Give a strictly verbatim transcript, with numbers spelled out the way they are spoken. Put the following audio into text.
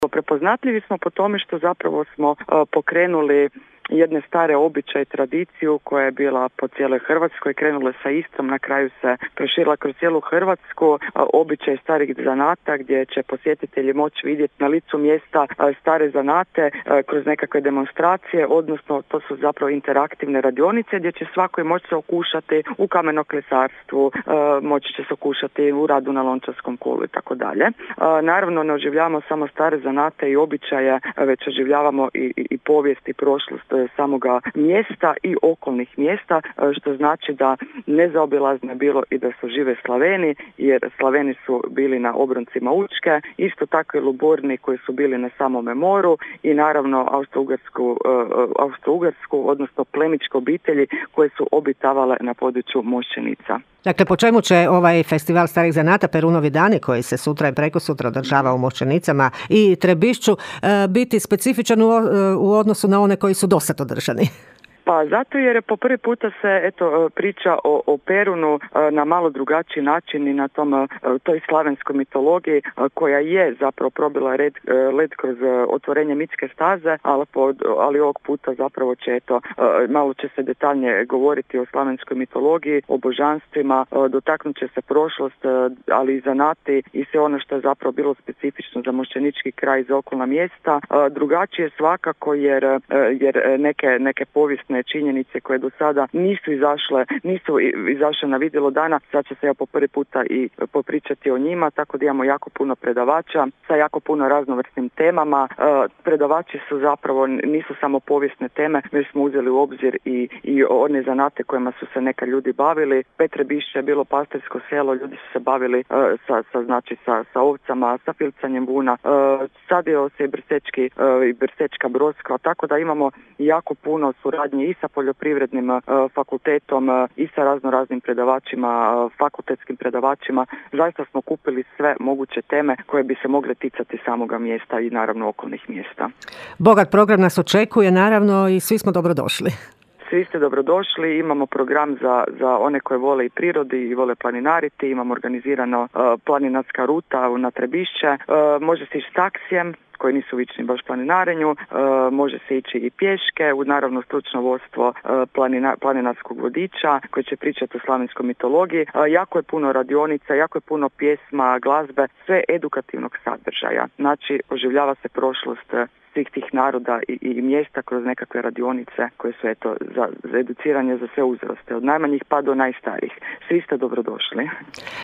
Prepoznatljivi smo po tome što zapravo smo pokrenuli jedne stare običaje i tradiciju koja je bila po cijeloj Hrvatskoj, krenula sa istom, na kraju se proširila kroz cijelu Hrvatsku, običaj starih zanata gdje će posjetitelji moći vidjeti na licu mjesta stare zanate kroz nekakve demonstracije, odnosno to su zapravo interaktivne radionice gdje će svako moći se okušati u kamenoklesarstvu, moći će se okušati u radu na lončarskom kolu i tako dalje. Naravno ne oživljavamo samo stare zanate i običaje, već oživljavamo i, i, i povijest i prošlost samoga mjesta i okolnih mjesta, što znači da nezaobilazno je bilo i da su žive Slaveni, jer Slaveni su bili na obroncima Učke, isto tako i Luborni koji su bili na samome moru i naravno Austro-Ugarsku, Austro-Ugarsku, odnosno plemičke obitelji koje su obitavale na području Mošćenica. Dakle, po čemu će ovaj festival starih zanata Perunovi dani koji se sutra i prekosutra održava u Mošćenicama i Trebišću biti specifičan u, u odnosu na one koji su dosad održani? Pa zato jer je po prvi puta se eto priča o, o Perunu na malo drugačiji način i na tom toj slavenskoj mitologiji koja je zapravo probila red, led kroz otvorenje mitske staze, ali, pod, ali ovog puta zapravo će eto malo će se detaljnije govoriti o slavenskoj mitologiji, o božanstvima, dotaknut će se prošlost, ali i zanati i sve ono što je zapravo bilo specifično za mošćenički kraj i okolna mjesta. Drugačije svakako jer, jer neke, neke povijesne činjenice koje do sada nisu izašle, nisu izašle na vidjelo dana, sad će se ja po prvi puta i popričati o njima, tako da imamo jako puno predavača sa jako puno raznovrsnim temama. Predavači su zapravo, nisu samo povijesne teme, već smo uzeli u obzir i, i one zanate kojima su se neka ljudi bavili. Petrebišće je bilo pastirsko selo, ljudi su se bavili sa, sa, znači, sa, sa ovcama, sa filcanjem vuna, sadio se i brsečki, i brsečka broska, tako da imamo jako puno suradnje i sa poljoprivrednim uh, fakultetom uh, i sa razno raznim predavačima, uh, fakultetskim predavačima. Zaista smo kupili sve moguće teme koje bi se mogle ticati samoga mjesta i naravno okolnih mjesta. Bogat program nas očekuje naravno i svi smo dobrodošli. Svi ste dobrodošli, imamo program za, za one koje vole i prirodi i vole planinariti, imamo organizirano uh, planinarska ruta na Trebišće, uh, može se ići s taksijem koji nisu vični baš planinarenju, e, može se ići i pješke, u naravno stručno vodstvo e, planina, planinarskog vodiča koji će pričati o slavenskoj mitologiji. E, jako je puno radionica, jako je puno pjesma, glazbe, sve edukativnog sadržaja. Znači, oživljava se prošlost svih tih naroda i, i mjesta kroz nekakve radionice koje su eto za, za educiranje za sve uzraste, od najmanjih pa do najstarijih. Svi ste dobrodošli.